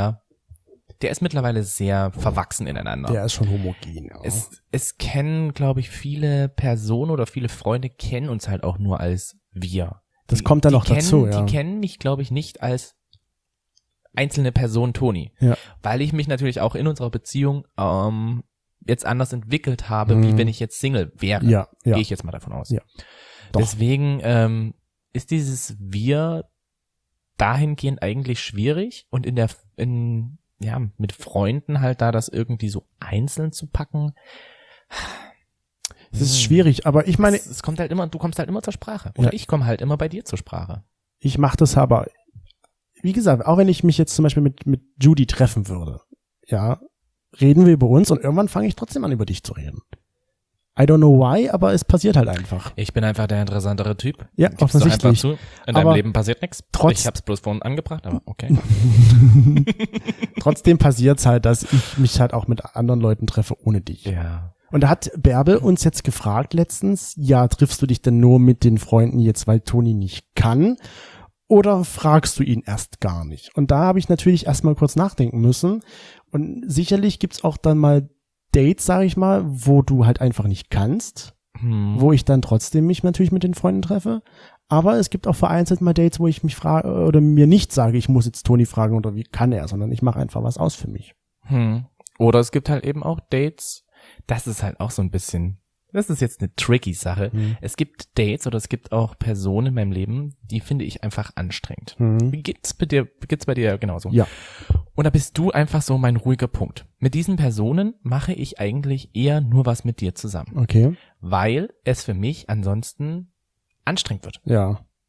B: der ist mittlerweile sehr verwachsen ineinander.
A: Der ist schon homogen. Ja.
B: Es kennen, glaube ich, viele Personen oder viele Freunde kennen uns halt auch nur als wir.
A: Das kommt dann noch dazu, ja.
B: Die kennen mich, glaube ich, nicht als einzelne Person Toni.
A: Ja.
B: Weil ich mich natürlich auch in unserer Beziehung jetzt anders entwickelt habe, wie wenn ich jetzt Single wäre.
A: Ja.
B: Gehe ich jetzt mal davon aus.
A: Ja. Doch.
B: Deswegen ist dieses Wir dahingehend eigentlich schwierig und mit Freunden halt da das irgendwie so einzeln zu packen.
A: Es ist schwierig, aber ich meine...
B: Es kommt halt immer, du kommst halt immer zur Sprache. Oder ich komme halt immer bei dir zur Sprache.
A: Ich mache das aber, wie gesagt, auch wenn ich mich jetzt zum Beispiel mit Judy treffen würde, ja, reden wir über uns und irgendwann fange ich trotzdem an, über dich zu reden. I don't know why, aber es passiert halt einfach.
B: Ich bin einfach der interessantere Typ.
A: Ja,
B: Gib's doch
A: offensichtlich.
B: einfach zu. In deinem
A: Aber
B: Leben passiert nichts. Ich hab's bloß vorhin angebracht, aber okay.
A: Trotzdem passiert's halt, dass ich mich halt auch mit anderen Leuten treffe ohne dich.
B: Ja.
A: Und da hat Bärbel uns jetzt gefragt letztens, ja, triffst du dich denn nur mit den Freunden jetzt, weil Toni nicht kann? Oder fragst du ihn erst gar nicht? Und da habe ich natürlich erstmal kurz nachdenken müssen. Und sicherlich gibt's auch dann mal Dates, sage ich mal, wo du halt einfach nicht kannst, wo ich dann trotzdem mich natürlich mit den Freunden treffe. Aber es gibt auch vereinzelt mal Dates, wo ich mich frage oder mir nicht sage, ich muss jetzt Toni fragen oder wie kann er, sondern ich mache einfach was aus für mich.
B: Oder es gibt halt eben auch Dates, das ist halt auch so ein bisschen, das ist jetzt eine tricky Sache. Es gibt Dates oder es gibt auch Personen in meinem Leben, die finde ich einfach anstrengend. Wie geht's bei dir genauso?
A: Ja.
B: Und da bist du einfach so mein ruhiger Punkt. Mit diesen Personen mache ich eigentlich eher nur was mit dir zusammen.
A: Okay.
B: Weil es für mich ansonsten anstrengend wird.
A: Ja.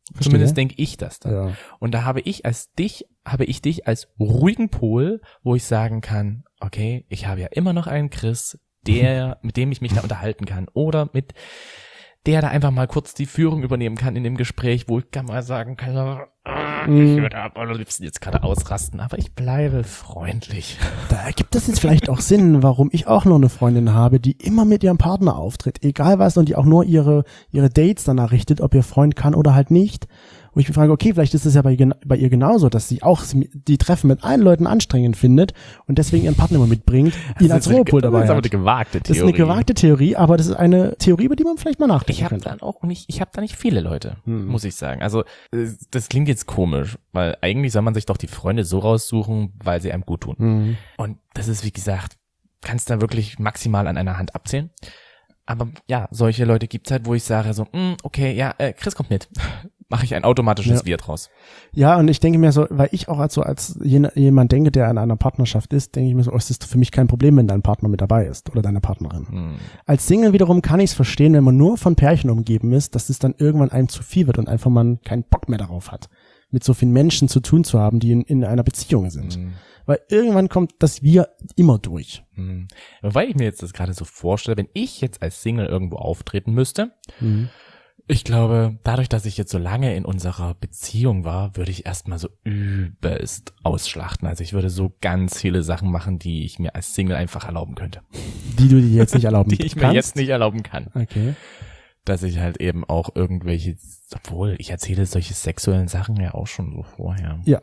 B: Zumindest denke ich das dann.
A: Ja.
B: Und da habe ich dich als ruhigen Pol, wo ich sagen kann, okay, ich habe ja immer noch einen Chris, mit dem ich mich da unterhalten kann. Oder mit der da einfach mal kurz die Führung übernehmen kann in dem Gespräch, wo ich kann mal sagen kann, ich würde am liebsten jetzt gerade ausrasten, aber ich bleibe freundlich.
A: Da ergibt es jetzt vielleicht auch Sinn, warum ich auch noch eine Freundin habe, die immer mit ihrem Partner auftritt, egal was, und die auch nur ihre Dates danach richtet, ob ihr Freund kann oder halt nicht. Wo ich mich frage, okay, vielleicht ist es ja bei ihr genauso, dass sie auch die Treffen mit allen Leuten anstrengend findet und deswegen ihren Partner immer mitbringt, ihn als Ruhepol dabei hat.
B: Das ist aber eine gewagte Theorie.
A: Das ist eine gewagte Theorie, aber das ist eine Theorie, über die man vielleicht mal nachdenken könnte.
B: Ich habe da nicht viele Leute, muss ich sagen. Also das klingt jetzt komisch, weil eigentlich soll man sich doch die Freunde so raussuchen, weil sie einem gut tun. Und das ist, wie gesagt, kannst da wirklich maximal an einer Hand abzählen. Aber ja, solche Leute gibt's halt, wo ich sage so, okay, ja, Chris kommt mit. Mache ich ein automatisches Wir draus.
A: Ja, und ich denke mir so, weil ich auch als jemand denke, der in einer Partnerschaft ist, denke ich mir so, es ist für mich kein Problem, wenn dein Partner mit dabei ist oder deine Partnerin. Als Single wiederum kann ich es verstehen, wenn man nur von Pärchen umgeben ist, dass es dann irgendwann einem zu viel wird und einfach man keinen Bock mehr darauf hat, mit so vielen Menschen zu tun zu haben, die in einer Beziehung sind. Weil irgendwann kommt das Wir immer durch.
B: Weil ich mir jetzt das gerade so vorstelle, wenn ich jetzt als Single irgendwo auftreten müsste, ich glaube, dadurch, dass ich jetzt so lange in unserer Beziehung war, würde ich erstmal so übelst ausschlachten. Also ich würde so ganz viele Sachen machen, die ich mir als Single einfach erlauben könnte.
A: Die du dir jetzt nicht erlauben kannst?
B: Die ich mir jetzt nicht erlauben kann.
A: Okay.
B: Dass ich halt eben auch irgendwelche, obwohl ich erzähle solche sexuellen Sachen ja auch schon so vorher.
A: Ja.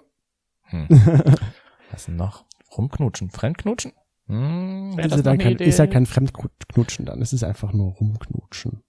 B: Was denn noch? Rumknutschen? Fremdknutschen?
A: Ist ja kein Fremdknutschen dann. Es ist einfach nur Rumknutschen.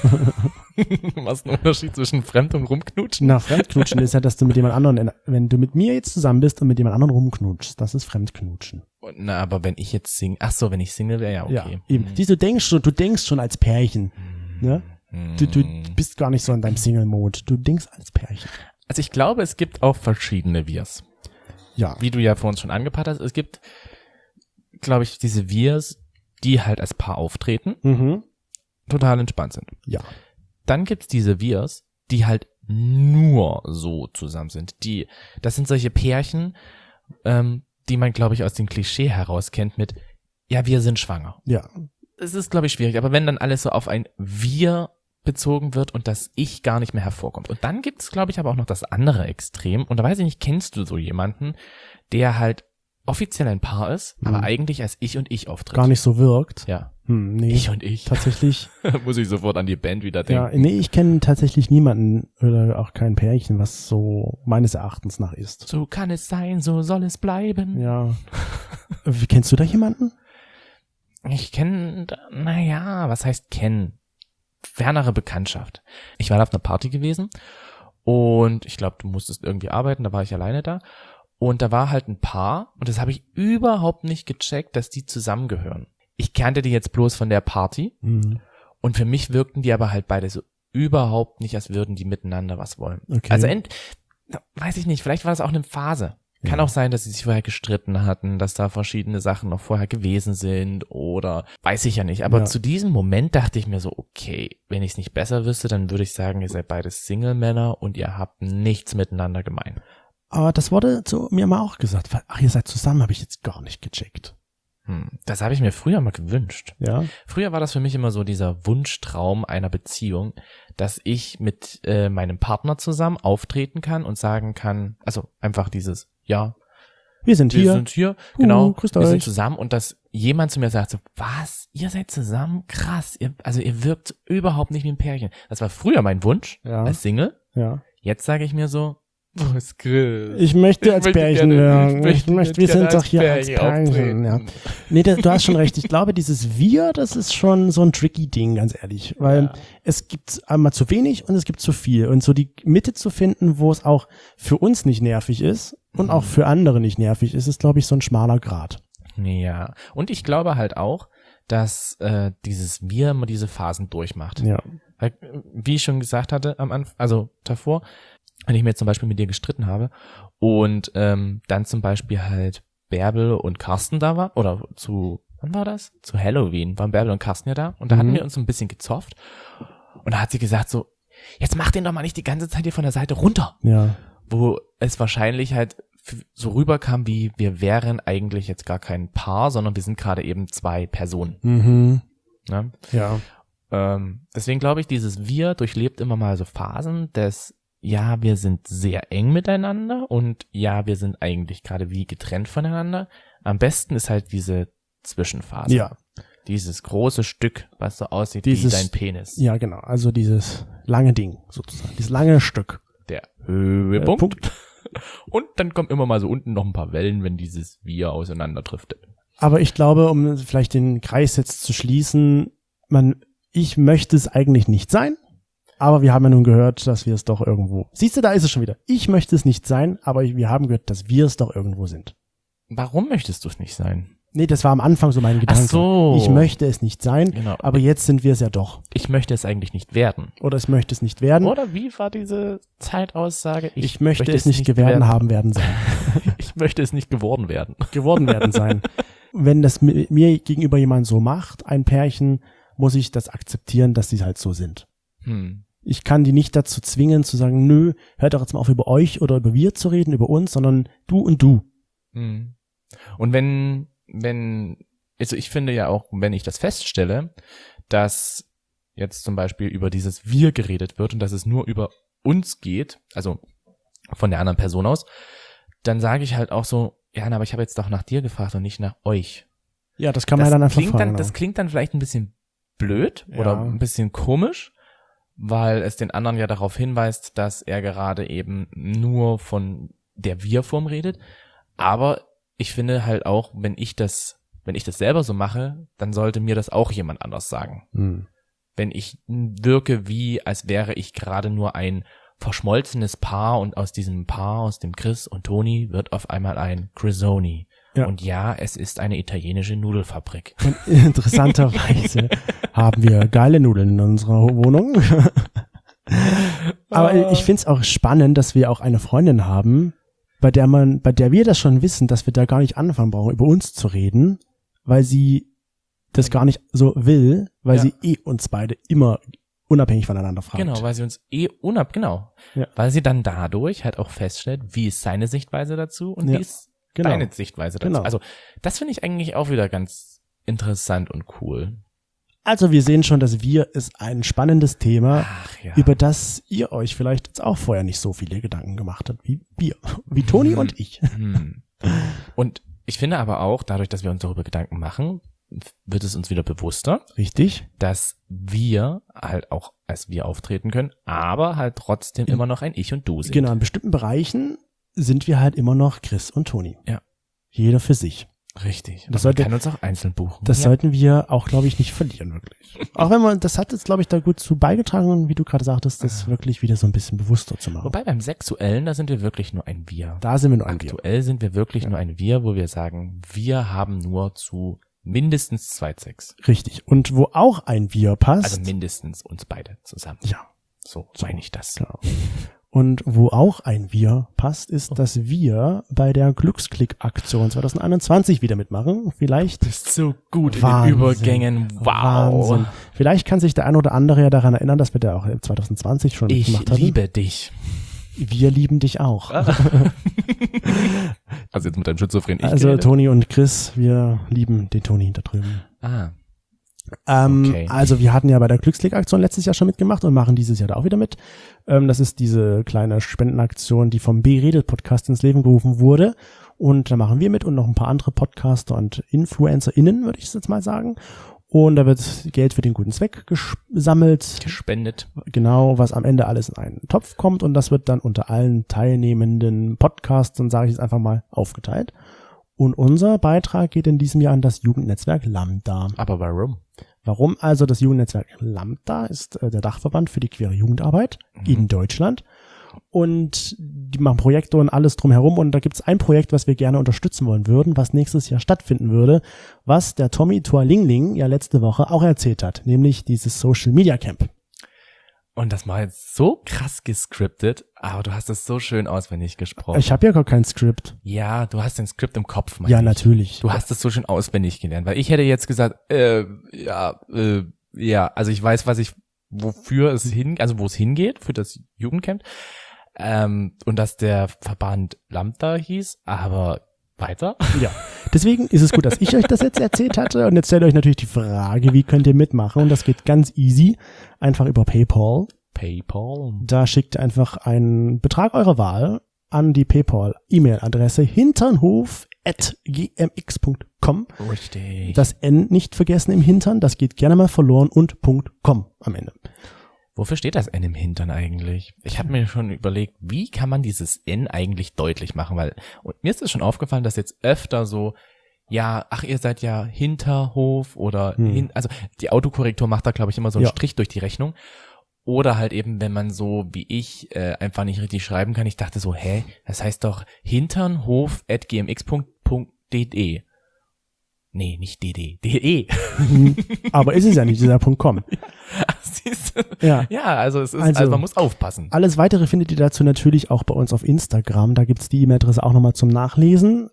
B: Was ist ein Unterschied zwischen Fremd- und Rumknutschen?
A: Na, Fremdknutschen ist ja, dass du mit jemand anderen, wenn du mit mir jetzt zusammen bist und mit jemand anderen rumknutschst, das ist Fremdknutschen.
B: Na, aber wenn ich jetzt wenn ich Single wäre, ja okay.
A: Ja, eben. Du denkst schon als Pärchen. Ne? Du bist gar nicht so in deinem Single-Mode. Du denkst als Pärchen.
B: Also ich glaube, es gibt auch verschiedene Wirs.
A: Ja.
B: Wie du ja vor uns schon angepaart hast, es gibt, glaube ich, diese Wirs, die halt als Paar auftreten, total entspannt sind.
A: Ja.
B: Dann gibt's diese Wirs, die halt nur so zusammen sind. Das sind solche Pärchen, die man, glaube ich, aus dem Klischee heraus kennt mit, ja, wir sind schwanger.
A: Ja.
B: Es ist, glaube ich, schwierig, aber wenn dann alles so auf ein Wir bezogen wird und das Ich gar nicht mehr hervorkommt. Und dann gibt's, glaube ich, aber auch noch das andere Extrem. Und da weiß ich nicht, kennst du so jemanden, der halt offiziell ein Paar ist, aber eigentlich als Ich und Ich auftritt?
A: Gar nicht so wirkt.
B: Ja.
A: Nee.
B: Ich und Ich.
A: Tatsächlich.
B: Muss ich sofort an die Band wieder denken.
A: Ja, nee, ich kenne tatsächlich niemanden oder auch kein Pärchen, was so meines Erachtens nach ist.
B: So kann es sein, so soll es bleiben.
A: Ja. Wie kennst du da jemanden?
B: Ich kenne, was heißt kennen? Fernere Bekanntschaft. Ich war da auf einer Party gewesen und ich glaube, du musstest irgendwie arbeiten, da war ich alleine da und da war halt ein Paar und das habe ich überhaupt nicht gecheckt, dass die zusammengehören. Ich kannte die jetzt bloß von der Party und für mich wirkten die aber halt beide so überhaupt nicht, als würden die miteinander was wollen.
A: Okay.
B: Also weiß ich nicht, vielleicht war das auch eine Phase. Kann auch sein, dass sie sich vorher gestritten hatten, dass da verschiedene Sachen noch vorher gewesen sind oder weiß ich ja nicht. Aber zu diesem Moment dachte ich mir so, okay, wenn ich es nicht besser wüsste, dann würde ich sagen, ihr seid beide Single-Männer und ihr habt nichts miteinander gemein.
A: Aber das wurde zu mir mal auch gesagt. Ach, ihr seid zusammen, habe ich jetzt gar nicht gecheckt.
B: Das habe ich mir früher mal gewünscht.
A: Ja.
B: Früher war das für mich immer so dieser Wunschtraum einer Beziehung, dass ich mit meinem Partner zusammen auftreten kann und sagen kann, also einfach dieses, ja,
A: wir sind hier,
B: genau,
A: grüßt
B: wir
A: euch.
B: sind zusammen und dass jemand zu mir sagt so, was, ihr seid zusammen? Krass, ihr wirkt überhaupt nicht wie ein Pärchen. Das war früher mein Wunsch als Single.
A: Ja.
B: Jetzt sage ich mir so, wo ist Chris?
A: Ich möchte als Pärchen werden. Wir sind doch hier als Pärchen. Ja. Nee, du hast schon recht. Ich glaube, dieses Wir, das ist schon so ein tricky Ding, ganz ehrlich. Weil es gibt einmal zu wenig und es gibt zu viel. Und so die Mitte zu finden, wo es auch für uns nicht nervig ist und auch für andere nicht nervig ist, ist, glaube ich, so ein schmaler Grat.
B: Ja. Und ich glaube halt auch, dass dieses Wir immer diese Phasen durchmacht.
A: Ja.
B: Weil, wie ich schon gesagt hatte am Anfang, also davor, wenn ich mir jetzt zum Beispiel mit dir gestritten habe und dann zum Beispiel halt Bärbel und Carsten da war, oder wann war das? Zu Halloween waren Bärbel und Carsten ja da und da hatten wir uns ein bisschen gezofft und da hat sie gesagt so, jetzt mach den doch mal nicht die ganze Zeit hier von der Seite runter.
A: Ja.
B: Wo es wahrscheinlich halt so rüberkam, wie wir wären eigentlich jetzt gar kein Paar, sondern wir sind gerade eben 2 Personen.
A: Mhm.
B: Ne?
A: Ja.
B: Deswegen glaube ich, dieses Wir durchlebt immer mal so Phasen des, ja, wir sind sehr eng miteinander und ja, wir sind eigentlich gerade wie getrennt voneinander. Am besten ist halt diese Zwischenphase.
A: Ja.
B: Dieses große Stück, was so aussieht
A: Dieses-
B: wie dein Penis.
A: Ja, genau. Also dieses lange Ding sozusagen. Dieses lange Stück.
B: Der Höhepunkt.
A: Punkt.
B: Und dann kommen immer mal so unten noch ein paar Wellen, wenn dieses Wir auseinanderdriftet.
A: Aber ich glaube, um vielleicht den Kreis jetzt zu schließen, ich möchte es eigentlich nicht sein, aber wir haben ja nun gehört, dass wir es doch irgendwo. Siehst du, da ist es schon wieder. Ich möchte es nicht sein, aber wir haben gehört, dass wir es doch irgendwo sind.
B: Warum möchtest du es nicht sein?
A: Nee, das war am Anfang so mein Gedanke.
B: Ach so.
A: Ich möchte es nicht sein,
B: Genau.
A: aber jetzt sind wir es ja doch.
B: Ich möchte es eigentlich nicht werden.
A: Oder ich möchte es nicht werden.
B: Oder wie war diese Zeitaussage?
A: Ich möchte es nicht werden, haben werden sein.
B: Ich möchte es nicht geworden werden.
A: Geworden werden sein. Wenn das mir gegenüber jemand so macht, ein Pärchen, muss ich das akzeptieren, dass die halt so sind. Ich kann die nicht dazu zwingen zu sagen, nö, hört doch jetzt mal auf über euch oder über wir zu reden, über uns, sondern du und du.
B: Und also ich finde ja auch, wenn ich das feststelle, dass jetzt zum Beispiel über dieses Wir geredet wird und dass es nur über uns geht, also von der anderen Person aus, dann sage ich halt auch so, ja, aber ich habe jetzt doch nach dir gefragt und nicht nach euch.
A: Ja, das kann man ja dann einfach fragen.
B: Das klingt dann vielleicht ein bisschen blöd
A: Ja.
B: oder ein bisschen komisch, weil es den anderen ja darauf hinweist, dass er gerade eben nur von der Wir-Form redet. Aber ich finde halt auch, wenn ich das selber so mache, dann sollte mir das auch jemand anders sagen. Wenn ich wirke wie, als wäre ich gerade nur ein verschmolzenes Paar und aus diesem Paar, aus dem Chris und Toni, wird auf einmal ein Crisoni.
A: Ja.
B: Und ja, es ist eine italienische Nudelfabrik.
A: Und interessanterweise haben wir geile Nudeln in unserer Wohnung. Aber ich find's auch spannend, dass wir auch eine Freundin haben, bei der wir das schon wissen, dass wir da gar nicht anfangen brauchen, über uns zu reden, weil sie das gar nicht so will, weil sie uns beide immer unabhängig voneinander fragt.
B: Genau, weil sie uns Ja. Weil sie dann dadurch halt auch feststellt, wie ist seine Sichtweise dazu und wie ist deine Sichtweise dazu.
A: Genau.
B: Also das finde ich eigentlich auch wieder ganz interessant und cool.
A: Also wir sehen schon, dass Wir ist ein spannendes Thema,
B: Ach ja.
A: über das ihr euch vielleicht jetzt auch vorher nicht so viele Gedanken gemacht habt, wie wir, wie Toni und ich.
B: Und ich finde aber auch, dadurch, dass wir uns darüber Gedanken machen, wird es uns wieder bewusster,
A: Richtig?
B: dass wir halt auch als wir auftreten können, aber halt trotzdem immer noch ein Ich und Du sind.
A: Genau, in bestimmten Bereichen sind wir halt immer noch Chris und Toni.
B: Ja.
A: Jeder für sich.
B: Richtig.
A: Das
B: Aber
A: sollte-
B: man kann uns auch einzeln buchen.
A: Das sollten wir auch, glaube ich, nicht verlieren, wirklich. Auch wenn das hat jetzt, glaube ich, da gut zu beigetragen, wie du gerade sagtest, das wirklich wieder so ein bisschen bewusster zu machen.
B: Wobei beim Sexuellen, da sind wir wirklich nur ein Wir.
A: Da sind wir nur ein Wir.
B: Aktuell sind wir wirklich nur ein Wir, wo wir sagen, wir haben nur zu mindestens 2 Sex.
A: Richtig. Und wo auch ein Wir passt.
B: Also mindestens uns beide zusammen.
A: ja.
B: So meine ich das.
A: Genau. Und wo auch ein Wir passt, ist, dass wir bei der Glücksklick-Aktion 2021 wieder mitmachen. Vielleicht.
B: Bist so gut
A: Wahnsinn.
B: in den Übergängen. Wow.
A: Wahnsinn. Vielleicht kann sich der ein oder andere ja daran erinnern, dass wir da auch 2020 schon
B: Ich
A: mitgemacht haben.
B: liebe dich.
A: Wir lieben dich auch.
B: Also jetzt mit deinem Schizophren.
A: Also Toni und Chris, wir lieben den Toni da drüben.
B: Okay.
A: Also wir hatten ja bei der Glücksklick-Aktion letztes Jahr schon mitgemacht und machen dieses Jahr da auch wieder mit. Das ist diese kleine Spendenaktion, die vom B-Redet-Podcast ins Leben gerufen wurde. Und da machen wir mit und noch ein paar andere Podcaster und InfluencerInnen, würde ich jetzt mal sagen. Und da wird Geld für den guten Zweck gesammelt.
B: Gespendet.
A: Genau, was am Ende alles in einen Topf kommt. Und das wird dann unter allen teilnehmenden Podcastern, sage ich jetzt einfach mal, aufgeteilt. Und unser Beitrag geht in diesem Jahr an das Jugendnetzwerk Lambda.
B: Aber warum?
A: Warum also das Jugendnetzwerk Lambda ist der Dachverband für die queere Jugendarbeit in Deutschland. Und die machen Projekte und alles drumherum. Und da gibt es ein Projekt, was wir gerne unterstützen wollen würden, was nächstes Jahr stattfinden würde, was der Tommy Tualingling ja letzte Woche auch erzählt hat, nämlich dieses Social Media Camp.
B: Und das war jetzt so krass gescriptet, aber du hast es so schön auswendig gesprochen.
A: Ich habe ja gar kein Skript.
B: Ja, du hast den Skript im Kopf, meine
A: Ja,
B: ich.
A: natürlich.
B: Du hast es so schön auswendig gelernt, weil ich hätte jetzt gesagt, also ich weiß, wofür es wo es hingeht, für das Jugendcamp. Und dass der Verband Lambda hieß, aber weiter.
A: Ja, deswegen ist es gut, dass ich euch das jetzt erzählt hatte. Und jetzt stellt euch natürlich die Frage, wie könnt ihr mitmachen? Und das geht ganz easy, einfach über PayPal. Da schickt ihr einfach einen Betrag eurer Wahl an die PayPal-E-Mail-Adresse hinternhof@gmx.com.
B: Richtig.
A: Das N nicht vergessen im Hintern, das geht gerne mal verloren und .com am Ende.
B: Wofür steht das N im Hintern eigentlich? Ich habe mir schon überlegt, wie kann man dieses N eigentlich deutlich machen, weil und mir ist es schon aufgefallen, dass jetzt öfter so, ja, ach, ihr seid ja Hinterhof oder also die Autokorrektur macht da, glaube ich, immer so einen Strich durch die Rechnung. Oder halt eben, wenn man so wie ich einfach nicht richtig schreiben kann. Ich dachte so, das heißt doch hinternhof@gmx.de. Nee, nicht de.
A: Aber ist es ja nicht, dieser .com.
B: Siehst du?
A: Ja.
B: Ja, also es ist, also man muss aufpassen.
A: Alles Weitere findet ihr dazu natürlich auch bei uns auf Instagram. Da gibt's die E-Mail-Adresse auch nochmal zum Nachlesen.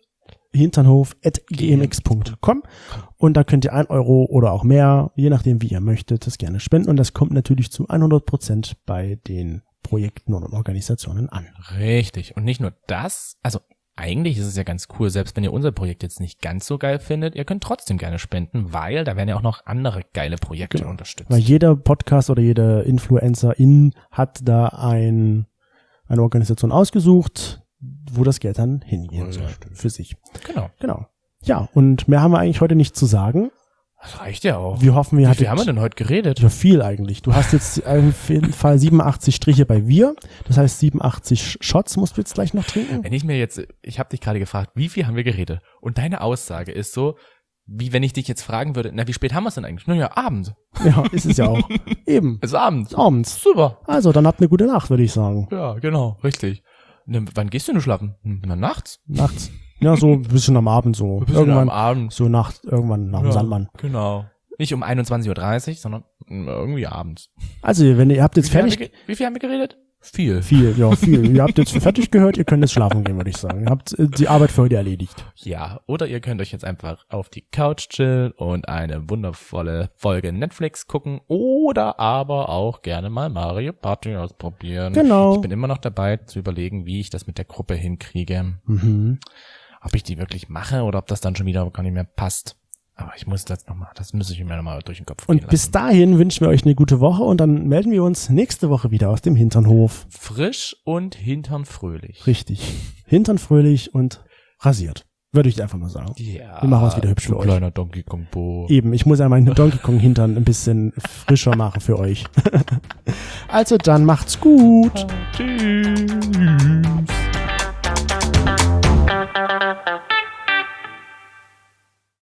A: hinternhof@gmx.com und da könnt ihr 1 Euro oder auch mehr, je nachdem wie ihr möchtet, das gerne spenden und das kommt natürlich zu 100% bei den Projekten und Organisationen an.
B: Richtig. Und nicht nur das, also eigentlich ist es ja ganz cool, selbst wenn ihr unser Projekt jetzt nicht ganz so geil findet, ihr könnt trotzdem gerne spenden, weil da werden ja auch noch andere geile Projekte unterstützt.
A: Weil jeder Podcast oder jeder Influencerin hat da eine Organisation ausgesucht, wo das Geld dann hingehen soll für sich. Genau. Ja, und mehr haben wir eigentlich heute nicht zu sagen.
B: Das reicht ja auch.
A: Wir hoffen,
B: Wie viel haben wir denn heute geredet?
A: Ja, viel eigentlich. Du hast jetzt auf jeden Fall 87 Striche bei Wir. Das heißt 87 Shots musst du jetzt gleich noch trinken.
B: Wenn ich habe dich gerade gefragt, wie viel haben wir geredet? Und deine Aussage ist so, wie wenn ich dich jetzt fragen würde, na, wie spät haben wir es denn eigentlich? Naja, Abend.
A: Ja, ist es ja auch. Eben.
B: Es ist Abend.
A: Abends.
B: Super.
A: Also, dann habt eine gute Nacht, würde ich sagen.
B: Ja, genau, richtig. Ne, wann gehst du denn schlafen? Na, nachts?
A: Nachts. Ja, so ein bisschen am Abend so. Irgendwann
B: am Abend.
A: So irgendwann nach dem Sandmann.
B: Genau. Nicht um 21:30 Uhr, sondern irgendwie abends.
A: Also, wenn ihr habt jetzt fertig.
B: Wie viel haben wir geredet? Viel.
A: Viel. Ihr habt jetzt fertig gehört, ihr könnt jetzt schlafen gehen, würde ich sagen. Ihr habt die Arbeit für heute erledigt.
B: Ja, oder ihr könnt euch jetzt einfach auf die Couch chillen und eine wundervolle Folge Netflix gucken oder aber auch gerne mal Mario Party ausprobieren.
A: Genau.
B: Ich bin immer noch dabei zu überlegen, wie ich das mit der Gruppe hinkriege. Ob ich die wirklich mache oder ob das dann schon wieder gar nicht mehr passt. Aber das muss ich mir nochmal durch den Kopf gehen lassen.
A: Und bis dahin wünschen wir euch eine gute Woche und dann melden wir uns nächste Woche wieder aus dem Hinternhof.
B: Frisch und hinternfröhlich.
A: Richtig. Hinternfröhlich und rasiert. Würde ich einfach mal sagen.
B: Ja.
A: Wir machen es wieder hübsch für euch.
B: Kleiner Donkey Kong Bo.
A: Eben, ich muss ja meinen Donkey Kong Hintern ein bisschen frischer machen für euch. Also dann macht's gut.
B: Tschüss.